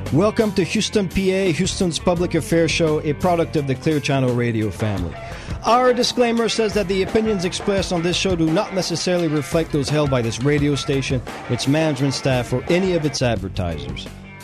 Welcome to Houston, PA, Houston's public affairs show, a product of the Clear Channel Radio family. Our disclaimer says that the opinions expressed on this show do not necessarily reflect those held by this radio station, its management staff, or any of its advertisers.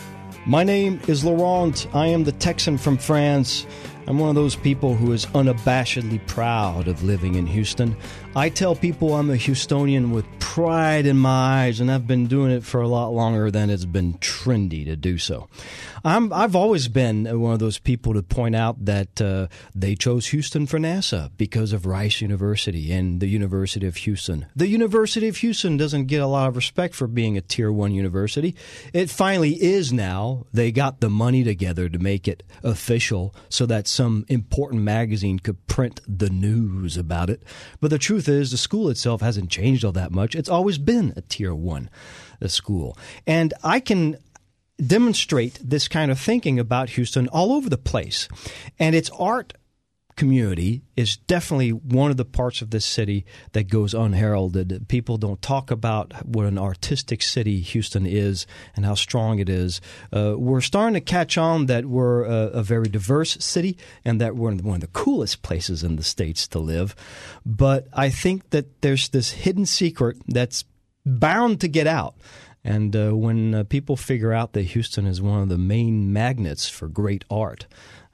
My name is Laurent. I am the Texan from France. I'm one of those people who is unabashedly proud of living in Houston. I tell people I'm a Houstonian with pride in my eyes, and I've been doing it for a lot longer than it's been trendy to do so. I've always been one of those people to point out that they chose Houston for NASA because of Rice University and the University of Houston. The University of Houston doesn't get a lot of respect for being a Tier 1 university. It finally is now. They got the money together to make it official so that some important magazine could print the news about it. But the truth is, the school itself hasn't changed all that much. It's always been a Tier 1 school. And I can demonstrate this kind of thinking about Houston all over the place. And its art community is definitely one of the parts of this city that goes unheralded. People don't talk about what an artistic city Houston is and how strong it is. We're starting to catch on that we're a very diverse city and that we're one of the coolest places in the States to live. But I think that there's this hidden secret that's bound to get out. And when people figure out that Houston is one of the main magnets for great art,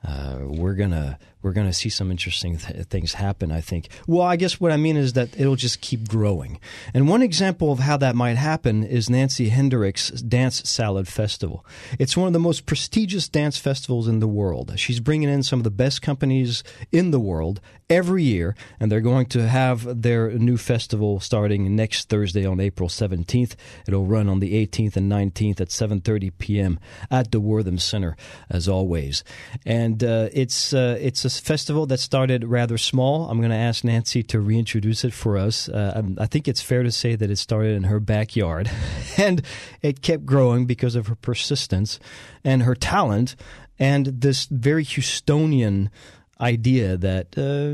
we're gonna see some interesting things happen, I think. Well, I guess what I mean is that it'll just keep growing. And one example of how that might happen is Nancy Hendricks' Dance Salad Festival. It's one of the most prestigious dance festivals in the world. She's bringing in some of the best companies in the world every year, and they're going to have their new festival starting next Thursday on April 17th. It'll run on the 18th and 19th at 7:30 p.m. at the Wortham Center, as always. And it's a festival that started rather small. I'm going to ask Nancy to reintroduce it for us. I think it's fair to say that it started in her backyard, and it kept growing because of her persistence and her talent and this very Houstonian idea that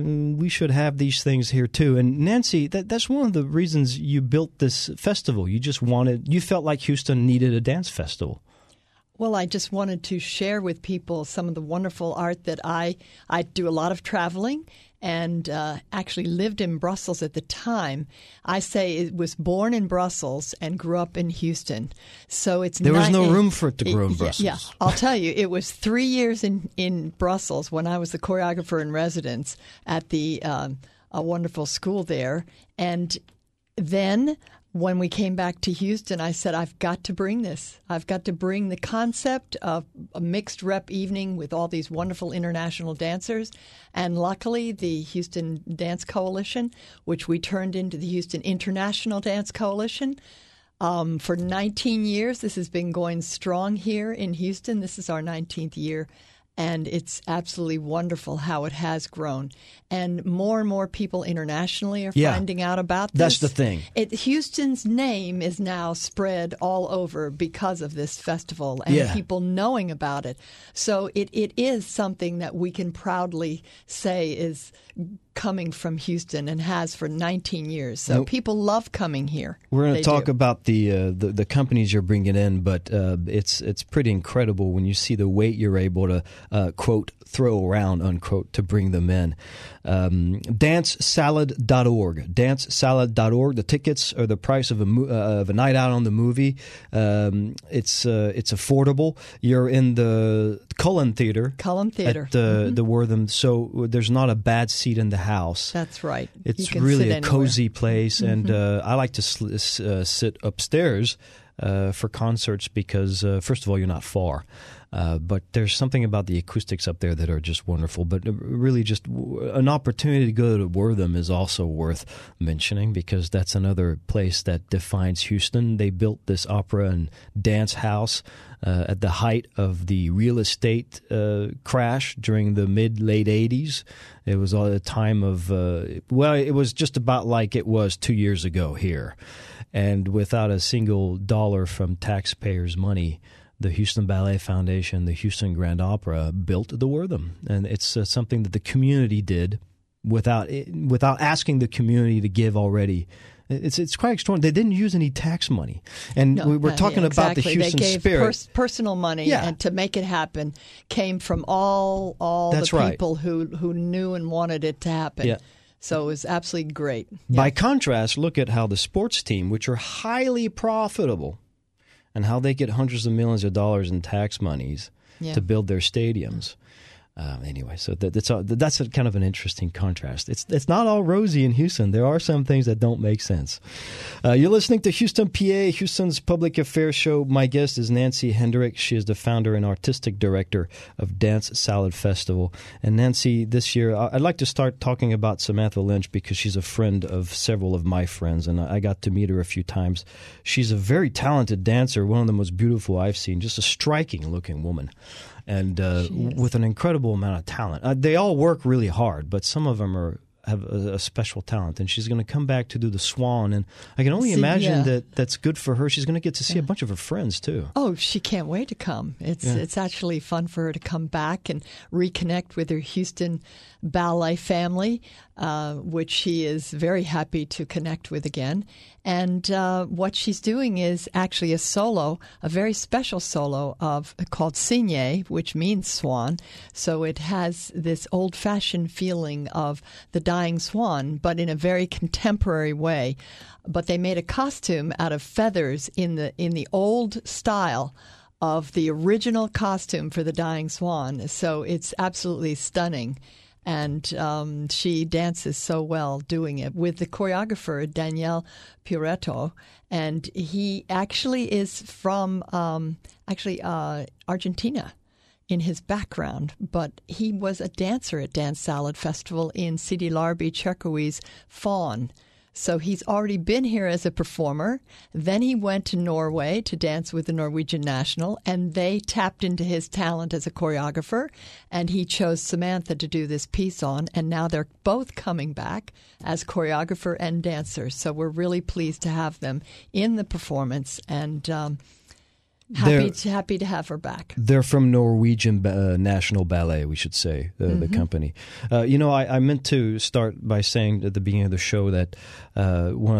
we should have these things here too. And Nancy, that's one of the reasons you built this festival. You felt like Houston needed a dance festival. Well, I just wanted to share with people some of the wonderful art that I do a lot of traveling and actually lived in Brussels at the time. I say it was born in Brussels and grew up in Houston. So there was no room for it to grow in Brussels. Yeah, I'll tell you, it was 3 years in Brussels when I was the choreographer in residence at the a wonderful school there. And then when we came back to Houston, I said, I've got to bring this. I've got to bring the concept of a mixed rep evening with all these wonderful international dancers. And luckily, the Houston Dance Coalition, which we turned into the Houston International Dance Coalition, for 19 years, this has been going strong here in Houston. This is our 19th year. And it's absolutely wonderful how it has grown. And more people internationally are finding out about this. That's the thing. Houston's name is now spread all over because of this festival and people knowing about it. So it is something that we can proudly say is coming from Houston and has for 19 years. So people love coming here. We're going to talk about the companies you're bringing in, but it's pretty incredible when you see the weight you're able to, quote, throw around, unquote, to bring them in. DanceSalad.org. DanceSalad.org. The tickets are the price of a night out on the movie. It's affordable. You're in the Cullen Theater. At the Wortham. So there's not a bad seat in the house. That's right. It's really a cozy place, and I like to sit upstairs for concerts because, first of all, you're not far. But there's something about the acoustics up there that are just wonderful. But really just an opportunity to go to Wortham is also worth mentioning because that's another place that defines Houston. They built this opera and dance house at the height of the real estate crash during the mid-late 80s. It was a time of, it was just about like it was 2 years ago here. And without a single dollar from taxpayers' money, the Houston Ballet Foundation, the Houston Grand Opera built the Wortham. And it's something that the community did without asking the community to give already. It's quite extraordinary. They didn't use any tax money, and we were talking about the Houston they gave spirit. Personal money, and to make it happen came from all That's the right. people who knew and wanted it to happen. Yeah. So it was absolutely great. By contrast, look at how the sports team, which are highly profitable, and how they get hundreds of millions of dollars in tax monies to build their stadiums. Anyway, so that's a kind of an interesting contrast. It's not all rosy in Houston. There are some things that don't make sense. You're listening to Houston, PA, Houston's public affairs show. My guest is Nancy Hendrick. She is the founder and artistic director of Dance Salad Festival. And Nancy, this year, I'd like to start talking about Samantha Lynch because she's a friend of several of my friends, and I got to meet her a few times. She's a very talented dancer, one of the most beautiful I've seen, just a striking-looking woman. And with an incredible amount of talent. They all work really hard, but some of them have a special talent. And she's going to come back to do the Swan. And I can only imagine that that's good for her. She's going to get to see a bunch of her friends, too. Oh, she can't wait to come. It's actually fun for her to come back and reconnect with her Houston ballet family, which she is very happy to connect with again. And what she's doing is actually a very special solo called Cygne, which means swan. So it has this old-fashioned feeling of the dying swan, but in a very contemporary way. But they made a costume out of feathers in the old style of the original costume for the dying swan. So it's absolutely stunning. And she dances so well doing it with the choreographer, Daniel Puretto. And he actually is from Argentina in his background. But he was a dancer at Dance Salad Festival in Sidi Larbi Cherkawi's Fawn. So he's already been here as a performer. Then he went to Norway to dance with the Norwegian National, and they tapped into his talent as a choreographer, and he chose Samantha to do this piece on, and now they're both coming back as choreographer and dancer. So we're really pleased to have them in the performance, and happy to have her back. They're from Norwegian National Ballet, we should say, the company. I meant to start by saying at the beginning of the show that one of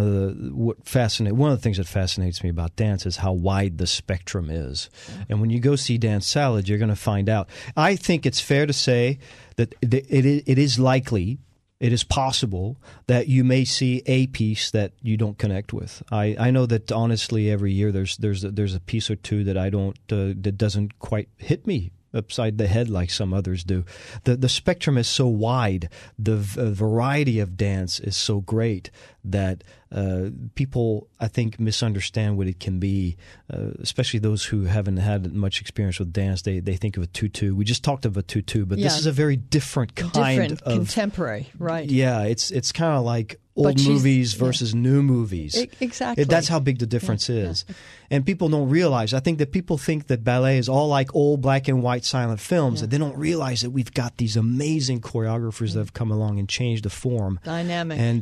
the things that fascinates me about dance is how wide the spectrum is. And when you go see Dance Salad, you're going to find out. I think it's fair to say that it is likely. It is possible that you may see a piece that you don't connect with. I know that honestly, every year there's a piece or two that that doesn't quite hit me upside the head like some others do. The spectrum is so wide, the variety of dance is so great that people, I think, misunderstand what it can be, especially those who haven't had much experience with dance. They think of a tutu. We just talked of a tutu, but this is a very different kind of contemporary, right? Yeah, it's kind of like old movies versus new movies. Exactly. That's how big the difference is. Yeah. And people don't realize, I think that people think that ballet is all like old black and white silent films, and they don't realize that we've got these amazing choreographers that have come along and changed the form. Dynamic. And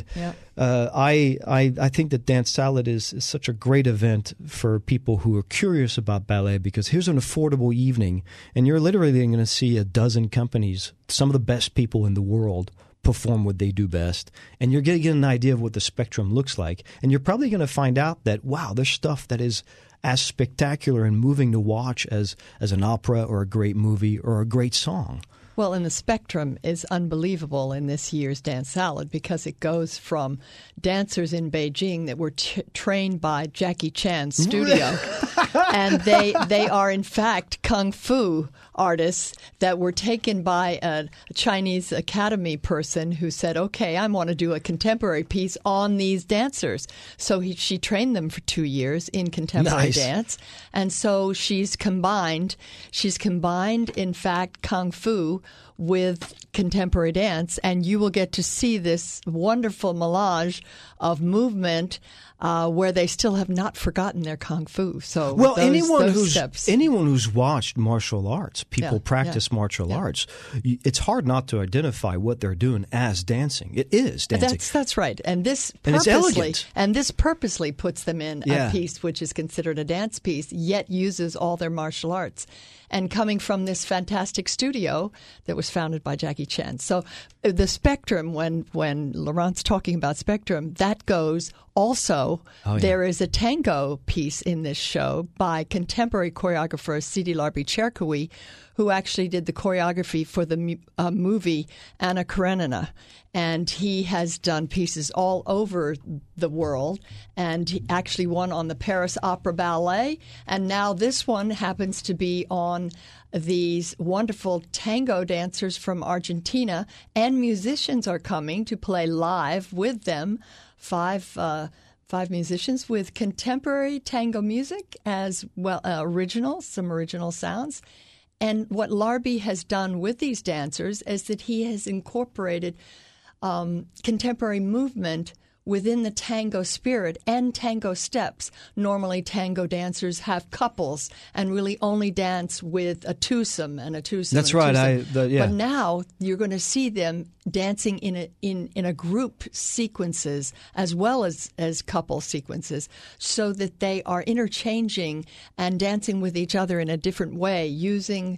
I think that Dance Salad is such a great event for people who are curious about ballet, because here's an affordable evening, and you're literally going to see a dozen companies, some of the best people in the world, perform what they do best, and you're going to get an idea of what the spectrum looks like, and you're probably going to find out that, wow, there's stuff that is as spectacular and moving to watch as an opera or a great movie or a great song. Well, and the spectrum is unbelievable in this year's Dance Salad, because it goes from dancers in Beijing that were trained by Jackie Chan's studio, and they are in fact kung fu artists that were taken by a Chinese academy person who said, okay, I want to do a contemporary piece on these dancers. So she trained them for 2 years in contemporary dance. And so she's combined, in fact, kung fu with contemporary dance, and you will get to see this wonderful melange of movement where they still have not forgotten their kung fu. So, anyone who's watched martial arts, people practice martial arts, it's hard not to identify what they're doing as dancing. It is dancing. That's right, and it's elegant. And this purposely puts them in a piece which is considered a dance piece, yet uses all their martial arts. And coming from this fantastic studio that was founded by Jackie Chan. So the spectrum, when Laurent's talking about spectrum, that goes Also, there is a tango piece in this show by contemporary choreographer Sidi Larbi Cherkaoui, who actually did the choreography for the movie Anna Karenina. And he has done pieces all over the world, and he actually won on the Paris Opera Ballet. And now this one happens to be on these wonderful tango dancers from Argentina, and musicians are coming to play live with them. Five musicians with contemporary tango music as well, some original sounds. And what Larbi has done with these dancers is that he has incorporated contemporary movement within the tango spirit and tango steps. Normally, tango dancers have couples and really only dance with a twosome and a twosome. That's right. But now you're going to see them dancing in a group sequences as well as couple sequences, so that they are interchanging and dancing with each other in a different way, using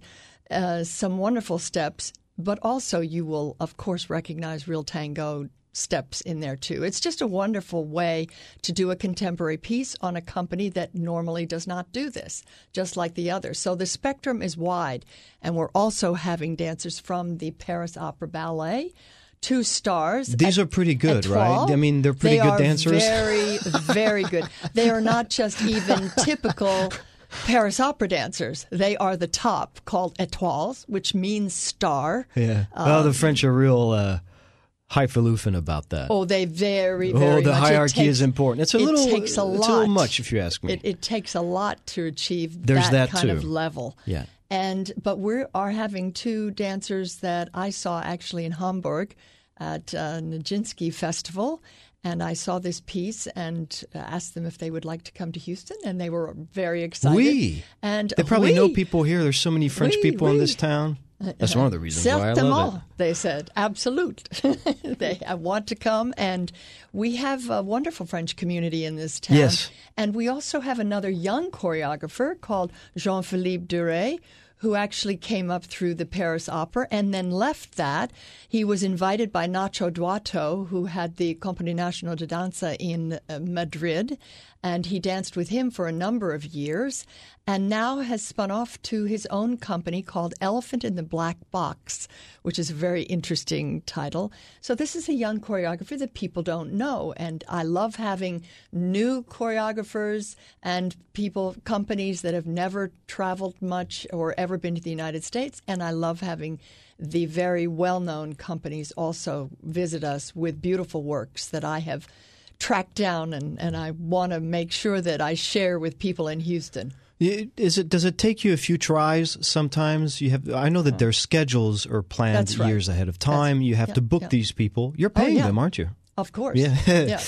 some wonderful steps. But also, you will, of course, recognize real tango steps in there too. It's just a wonderful way to do a contemporary piece on a company that normally does not do this, just like the others. So the spectrum is wide, and we're also having dancers from the Paris Opera Ballet, 2 stars. These are pretty good, right? I mean, they're pretty good dancers. Very, very good. They are not just even typical Paris opera dancers. They are the top, called étoiles, which means star. Yeah. Well, the French are real highfalutin about that. Oh, they very much. The hierarchy is important. It's a little much, if you ask me. It takes a lot to achieve that kind of level. Yeah. But we are having 2 dancers that I saw actually in Hamburg at Nijinsky Festival. And I saw this piece and asked them if they would like to come to Houston, and they were very excited. And they probably know people here. There's so many French people in this town. That's one of the reasons why I love it. They said, absolute. They want to come, and we have a wonderful French community in this town. Yes. And we also have another young choreographer called Jean-Philippe Duret, who actually came up through the Paris Opera and then left that. He was invited by Nacho Duato, who had the Compagnie Nationale de Danza in Madrid, and he danced with him for a number of years, and now has spun off to his own company called Elephant in the Black Box, which is a very interesting title. So this is a young choreographer that people don't know, and I love having new choreographers and companies that have never traveled much or ever been to the United States, and I love having the very well-known companies also visit us with beautiful works that I have tracked down, and I want to make sure that I share with people in Houston. Does it take you a few tries sometimes? I know that their schedules are planned years ahead of time. You have to book these people. You're paying them, aren't you? Of course. Yeah. Yeah,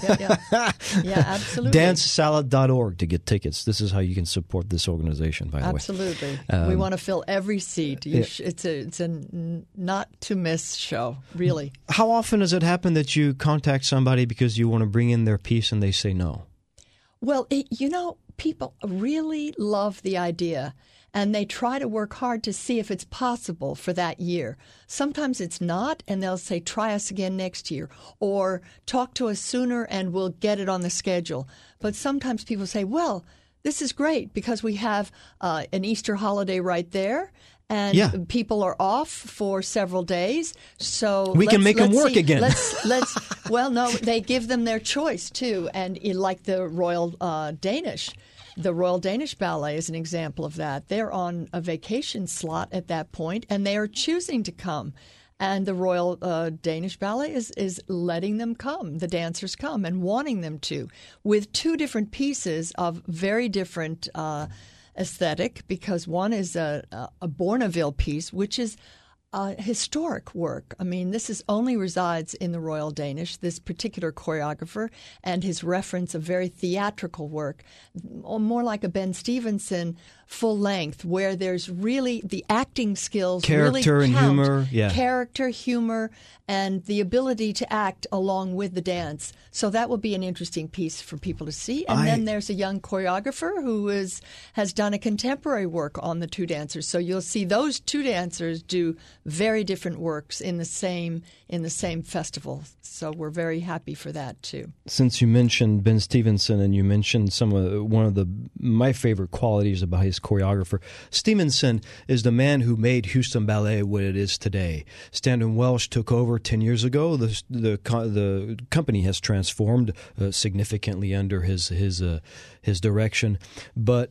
absolutely. DanceSalad.org to get tickets. This is how you can support this organization, by the way. Absolutely. We want to fill every seat. It's a not to miss show, really. How often does it happen that you contact somebody because you want to bring in their piece and they say no? Well, people really love the idea, and they try to work hard to see if it's possible for that year. Sometimes it's not, and they'll say, try us again next year, or talk to us sooner and we'll get it on the schedule. But sometimes people say, well, this is great because we have an Easter holiday right there, and people are off for several days, so we can make them work again. Well, no, they give them their choice too, and like the Royal Danish. The Royal Danish Ballet is an example of that. They're on a vacation slot at that point, and they are choosing to come. And the Royal Danish Ballet is letting them come, the dancers come, and wanting them to, with 2 different pieces of very different aesthetic, because one is a Bournonville piece, which is historic work. I mean, this only resides in the Royal Danish, this particular choreographer, and his reference of very theatrical work, more like a Ben Stevenson full length, where there's really the acting skills, character really and count. humor, Character, humor, and the ability to act along with the dance. So that will be an interesting piece for people to see. And then there's a young choreographer who has done a contemporary work on the 2 dancers. So you'll see those 2 dancers do very different works in the same festival. So we're very happy for that too. Since you mentioned Ben Stevenson and you mentioned one of my favorite qualities about his choreographer, Stevenson is the man who made Houston Ballet what it is today. Stanton Welsh took over 10 years ago. The company has transformed significantly under his direction, but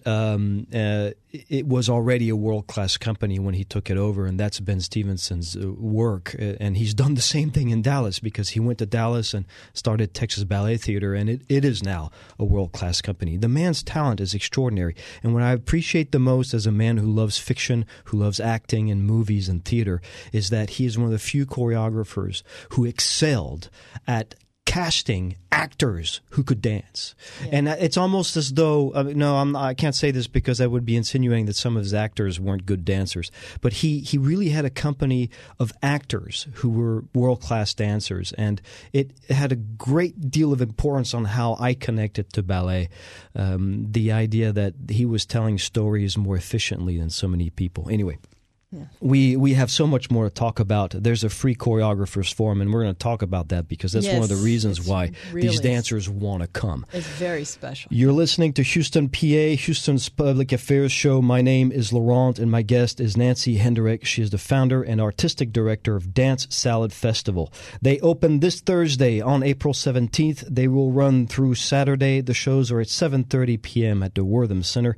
it was already a world-class company when he took it over, and that's Ben Stevenson's work. And he's done the same thing in Dallas, because he went to Dallas and started Texas Ballet Theater, and it is now a world-class company. The man's talent is extraordinary, and what I appreciate the most as a man who loves fiction, who loves acting and movies and theater, is that he is one of the few choreographers who excelled at casting actors who could dance. Yeah. And it's almost as though, I can't say this because I would be insinuating that some of his actors weren't good dancers, but he really had a company of actors who were world-class dancers, and it had a great deal of importance on how I connected to ballet. The idea that he was telling stories more efficiently than so many people. Anyway. Yeah. We have so much more to talk about. There's a free choreographers forum, and we're going to talk about that because that's one of the reasons why these dancers want to come. It's very special. You're listening to Houston, PA, Houston's Public Affairs Show. My name is Laurent, and my guest is Nancy Hendrick. She is the founder and artistic director of Dance Salad Festival. They open this Thursday on April 17th. They will run through Saturday. The shows are at 7:30 p.m. at the Wortham Center.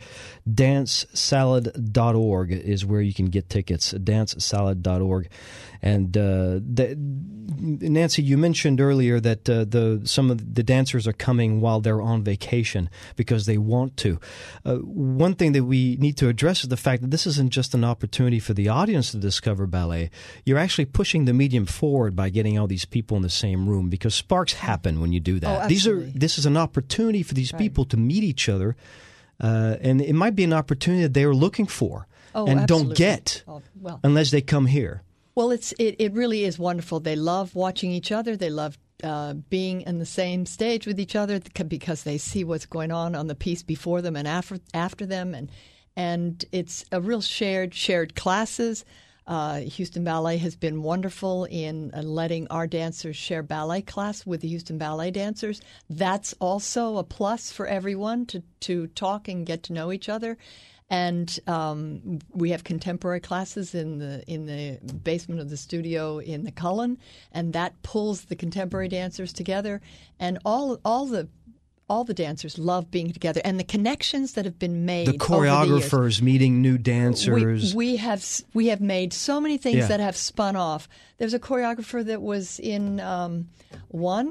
DanceSalad.org is where you can get tickets. DanceSalad.org. And Nancy, you mentioned earlier that some of the dancers are coming while they're on vacation because they want to. One thing that we need to address is the fact that this isn't just an opportunity for the audience to discover ballet. You're actually pushing the medium forward by getting all these people in the same room, because sparks happen when you do that. Oh, absolutely. This is an opportunity for these people to meet each other, and it might be an opportunity that they are looking for. And absolutely. Don't get unless they come here. Well, it really is wonderful. They love watching each other. They love being in the same stage with each other because they see what's going on the piece before them and after them, and it's a real shared classes. Houston Ballet has been wonderful in letting our dancers share ballet class with the Houston Ballet dancers. That's also a plus for everyone to talk and get to know each other. And we have contemporary classes in the basement of the studio in the Cullen, and that pulls the contemporary dancers together. And all the dancers love being together, and the connections that have been made. The choreographers meeting new dancers. We have made so many things that have spun off. There's a choreographer that was in one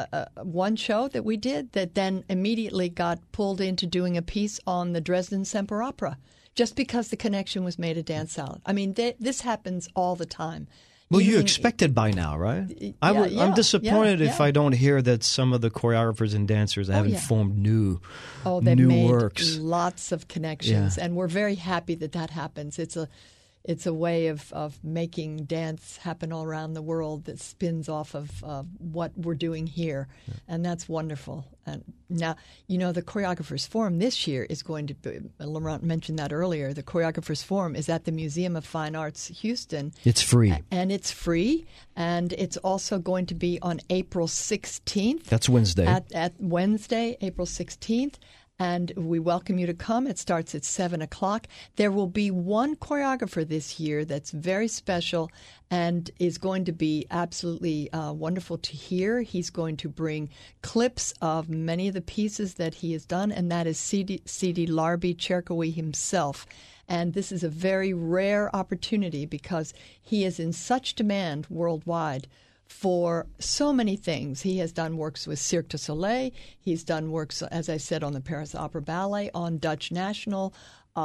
show that we did that then immediately got pulled into doing a piece on the Dresden Semper Opera, just because the connection was made at Dance Salad. I mean, this happens all the time. Well, you expect it by now, right? I'm disappointed if I don't hear that some of the choreographers and dancers haven't formed new they've made works. Lots of connections, and we're very happy that happens. It's a way of making dance happen all around the world that spins off of what we're doing here, and that's wonderful. And now, the Choreographers Forum this year is going to be, Laurent mentioned that earlier, the Choreographers Forum is at the Museum of Fine Arts, Houston. It's free. And it's free, and it's also going to be on April 16th. That's Wednesday. At Wednesday, April 16th. And we welcome you to come. It starts at 7 o'clock. There will be one choreographer this year that's very special and is going to be absolutely wonderful to hear. He's going to bring clips of many of the pieces that he has done, and that is C.D. Larby Cherkawy himself. And this is a very rare opportunity because he is in such demand worldwide for so many things. He has done works with Cirque du Soleil. He's done works, as I said, on the Paris Opera Ballet, on Dutch National.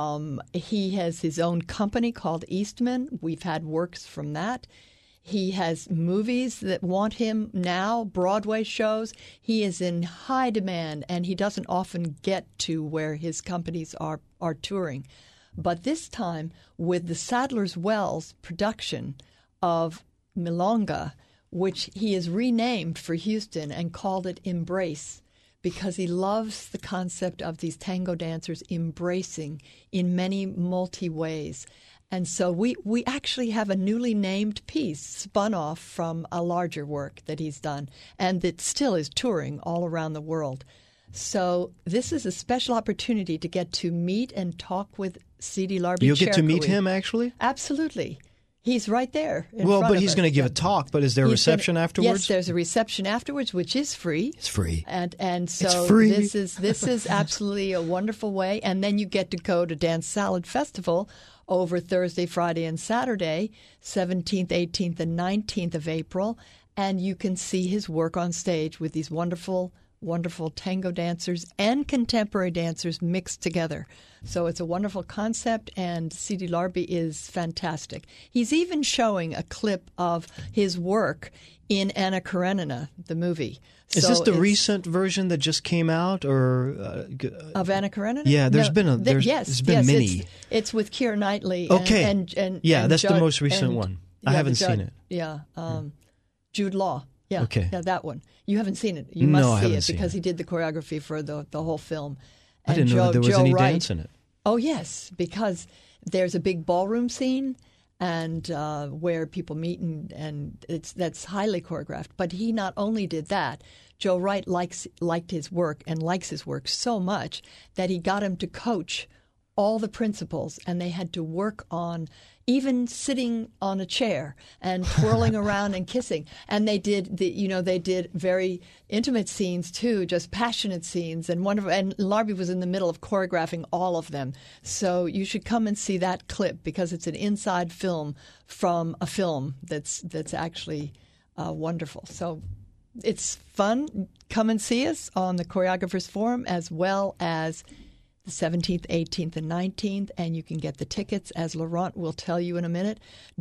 He has his own company called Eastman. We've had works from that. He has movies that want him now, Broadway shows. He is in high demand, and he doesn't often get to where his companies are touring. But this time, with the Sadler's Wells production of Milonga, which he has renamed for Houston and called it Embrace, because he loves the concept of these tango dancers embracing in many multi ways. And so we actually have a newly named piece spun off from a larger work that he's done and that still is touring all around the world. So this is a special opportunity to get to meet and talk with C.D. Larbi. You'll get to meet him, actually? Absolutely. He's right there in well, front but of he's us. going to give a talk, but is there a reception afterwards? Yes, there's a reception afterwards, which is free. It's free. And so it's free. This is absolutely a wonderful way. And then you get to go to Dance Salad Festival over Thursday, Friday, and Saturday, 17th, 18th, and 19th of April. And you can see his work on stage with these wonderful tango dancers and contemporary dancers mixed together. So it's a wonderful concept, and C.D. Larbi is fantastic. He's even showing a clip of his work in Anna Karenina, the movie. Is this the recent version that just came out, or of Anna Karenina? Yeah, there's been many. It's with Keira Knightley. Okay, and that's Judd, the most recent one. I haven't seen it. Yeah, Jude Law. Yeah, okay. Yeah, that one. You haven't seen it. You must see it because he did the choreography for the whole film. I didn't know there was any dance in it. Oh, yes, because there's a big ballroom scene and where people meet, and that's highly choreographed. But he not only did that, Joe Wright liked his work and likes his work so much that he got him to coach all the principals, and they had to work on even sitting on a chair and twirling around and kissing. And they did they did very intimate scenes too, just passionate scenes and wonderful. And Larbi was in the middle of choreographing all of them. So you should come and see that clip because it's an inside film from a film that's actually wonderful. So it's fun. Come and see us on the Choreographers Forum as well as the 17th, 18th, and 19th, and you can get the tickets, as Laurent will tell you in a minute,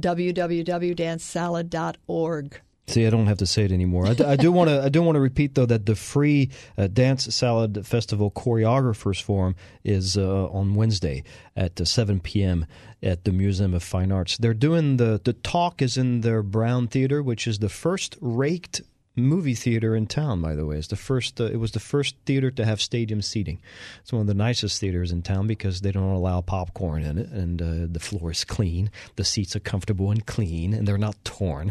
www.dancesalad.org. See, I don't have to say it anymore. I do want to repeat though that the free Dance Salad Festival Choreographers Forum is on Wednesday at 7 p.m. at the Museum of Fine Arts. They're doing the talk is in their Brown Theater, which is the first raked movie theater in town, by the way. It's the first. It was the first theater to have stadium seating. It's one of the nicest theaters in town because they don't allow popcorn in it, and the floor is clean. The seats are comfortable and clean, and they're not torn.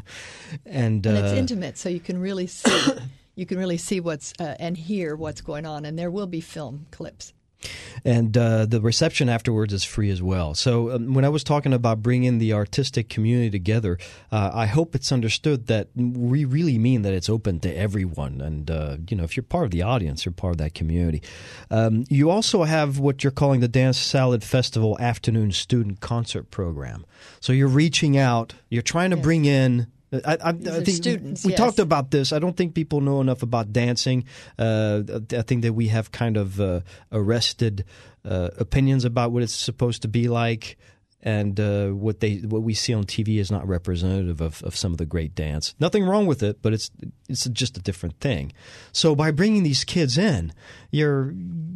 And it's intimate, so you can really see. You can really see what's and hear what's going on, and there will be film clips. And the reception afterwards is free as well. So when I was talking about bringing the artistic community together, I hope it's understood that we really mean that it's open to everyone. And, if you're part of the audience, you're part of that community. You also have what you're calling the Dance Salad Festival Afternoon Student Concert Program. So you're reaching out, you're trying to bring in I think students, we talked about this. I don't think people know enough about dancing. I think that we have kind of arrested opinions about what it's supposed to be like, and what we see on TV is not representative of some of the great dance. Nothing wrong with it, but it's just a different thing. So by bringing these kids in, you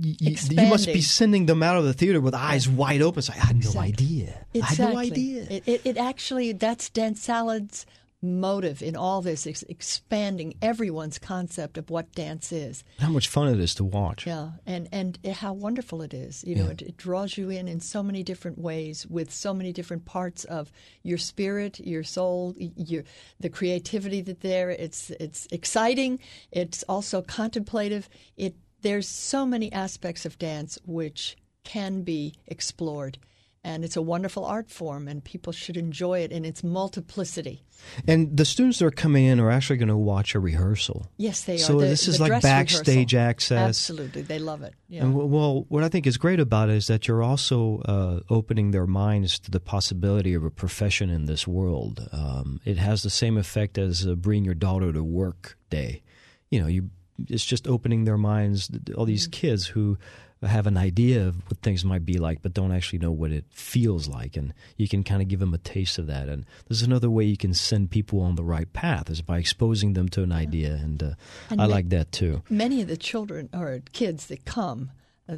must be sending them out of the theater with eyes wide open. So I had no idea. Exactly. I had no idea. It actually, that's Dance Salad's motive in all this, is expanding everyone's concept of what dance is. How much fun it is to watch. Yeah, and how wonderful it is. It draws you in so many different ways with so many different parts of your spirit, your soul, the creativity that there. It's exciting. It's also contemplative. There's so many aspects of dance which can be explored. And it's a wonderful art form, and people should enjoy it in its multiplicity. And the students that are coming in are actually going to watch a rehearsal. Yes, they are. So this is like backstage access. Absolutely. They love it. Yeah. And what I think is great about it is that you're also opening their minds to the possibility of a profession in this world. It has the same effect as bring your daughter to work day. It's just opening their minds, all these kids who have an idea of what things might be like, but don't actually know what it feels like. And you can kind of give them a taste of that. And there's another way you can send people on the right path is by exposing them to an idea. And I like that too. Many of the children or kids that come,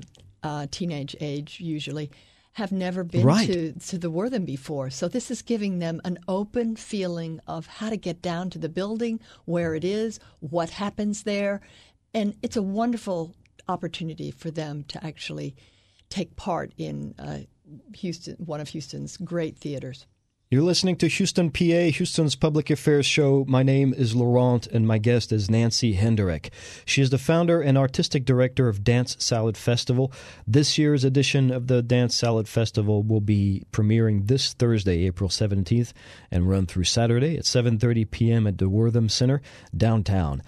teenage age usually, have never been to the Wortham before. So this is giving them an open feeling of how to get down to the building, where it is, what happens there. And it's a wonderful opportunity for them to actually take part in Houston, one of Houston's great theaters. You're listening to Houston, PA, Houston's Public Affairs Show. My name is Laurent, and my guest is Nancy Hendrick. She is the founder and artistic director of Dance Salad Festival. This year's edition of the Dance Salad Festival will be premiering this Thursday, April 17th, and run through Saturday at 7:30 p.m. at the Wortham Center, downtown.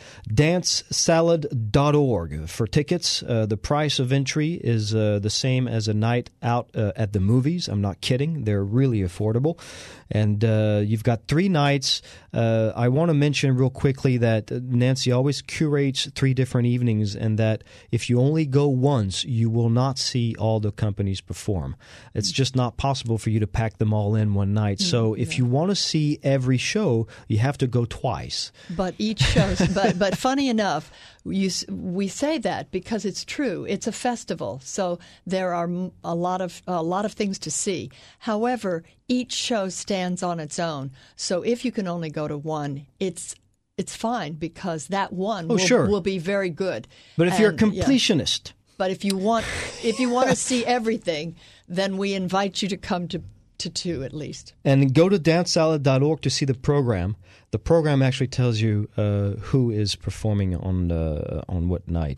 DanceSalad.org for tickets. The price of entry is the same as a night out at the movies. I'm not kidding. They're really affordable. And you've got 3 nights. I want to mention real quickly that Nancy always curates 3 different evenings, and that if you only go once, you will not see all the companies perform. It's just not possible for you to pack them all in one night. So if you want to see every show, you have to go twice. But each show, but funny enough, we say that because it's true. It's a festival, so there are a lot of things to see. However, each show stands on its own. So if you can only go to one, it's fine, because that one will be very good. But if you're a completionist, but if you want to see everything, then we invite you to come to 2 at least. And go to dancesalad.org to see the program. The program actually tells you who is performing on what night.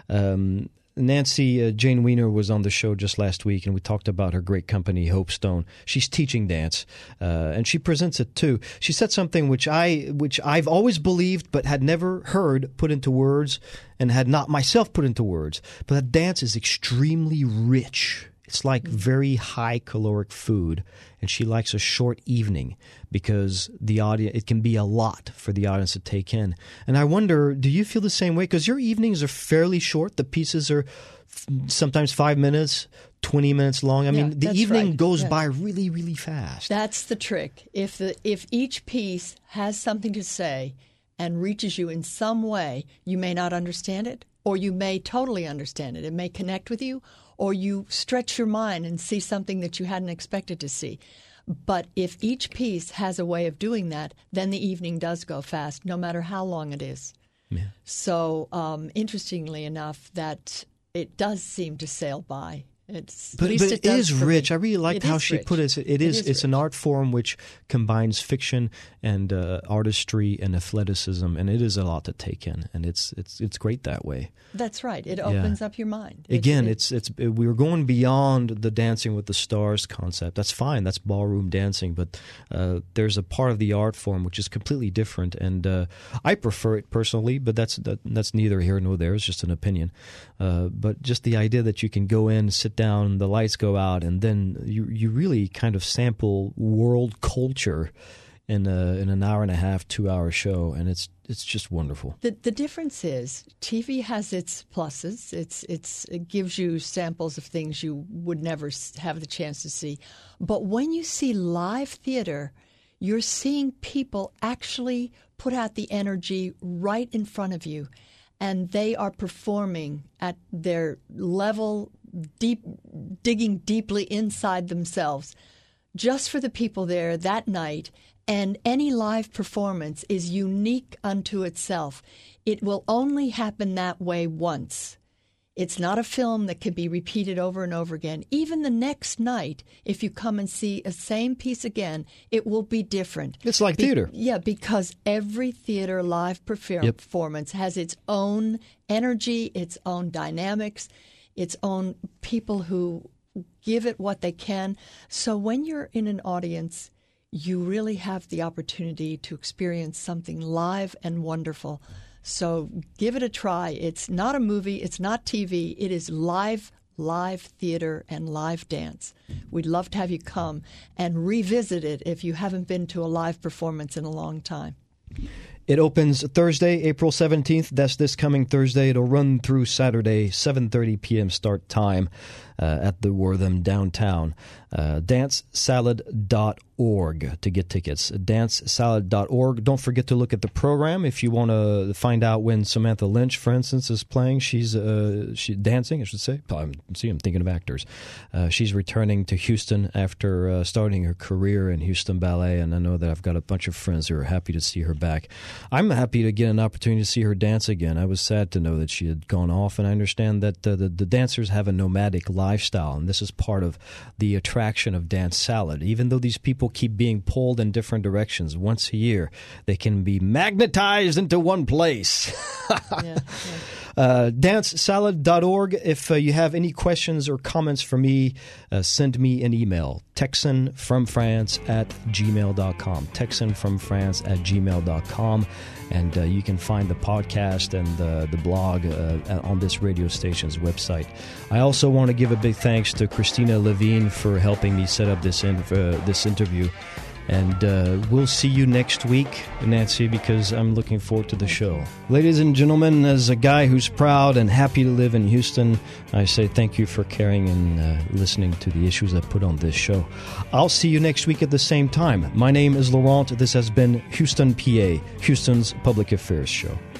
Nancy, Jane Weiner was on the show just last week, and we talked about her great company, Hope Stone. She's teaching dance, and she presents it too. She said something which I've always believed but had never heard put into words, and had not myself put into words. But that dance is extremely rich. It's like very high caloric food, and she likes a short evening because it can be a lot for the audience to take in. And I wonder, do you feel the same way? Because your evenings are fairly short. The pieces are sometimes 5 minutes, 20 minutes long. I mean, the evening goes by really, really fast. That's the trick. If each piece has something to say and reaches you in some way, you may not understand it, or you may totally understand it. It may connect with you, or you stretch your mind and see something that you hadn't expected to see. But if each piece has a way of doing that, then the evening does go fast, no matter how long it is. Yeah. So, interestingly enough, that it does seem to sail by. But it is rich. I really liked how she put it. It's an art form which combines fiction and artistry and athleticism, and it is a lot to take in, and it's great that way. That's right. It opens up your mind. We were going beyond the Dancing with the Stars concept. That's fine. That's ballroom dancing, but there's a part of the art form which is completely different, and I prefer it personally. But that's neither here nor there. It's just an opinion. But just the idea that you can go in, sit down, the lights go out, and then you really kind of sample world culture in an hour and a half, 2-hour show, and it's just wonderful. The difference is TV has its pluses. It gives you samples of things you would never have the chance to see. But when you see live theater, you're seeing people actually put out the energy right in front of you, and they are performing at their level, digging deeply inside themselves, just for the people there that night. And any live performance is unique unto itself. It will only happen that way once. It's not a film that can be repeated over and over again. Even the next night, if you come and see a same piece again, it will be different. It's like theater. Yeah, because every theater live performance has its own energy, its own dynamics, its own people who give it what they can. So when you're in an audience, you really have the opportunity to experience something live and wonderful. So give it a try. It's not a movie. It's not TV. It is live theater and live dance. We'd love to have you come and revisit it if you haven't been to a live performance in a long time. It opens Thursday, April 17th. That's this coming Thursday. It'll run through Saturday, 7:30 p.m. start time at the Wortham downtown. dancesalad.org to get tickets. dancesalad.org. Don't forget to look at the program if you want to find out when Samantha Lynch, for instance, is playing. She's dancing, I should say. I'm thinking of actors. She's returning to Houston after starting her career in Houston Ballet, and I know that I've got a bunch of friends who are happy to see her back. I'm happy to get an opportunity to see her dance again. I was sad to know that she had gone off, and I understand that the dancers have a nomadic lifestyle, and this is part of the attraction of Dance Salad. Even though these people keep being pulled in different directions, once a year they can be magnetized into one place. Dancesalad.org. If you have any questions or comments for me, send me an email. TexanFromFrance@gmail.com. TexanFromFrance@gmail.com. And you can find the podcast and the blog on this radio station's website. I also want to give a big thanks to Christina Levine for helping me set up this interview. And we'll see you next week, Nancy, because I'm looking forward to the show. Ladies and gentlemen, as a guy who's proud and happy to live in Houston, I say thank you for caring and listening to the issues I put on this show. I'll see you next week at the same time. My name is Laurent. This has been Houston, PA, Houston's Public Affairs Show.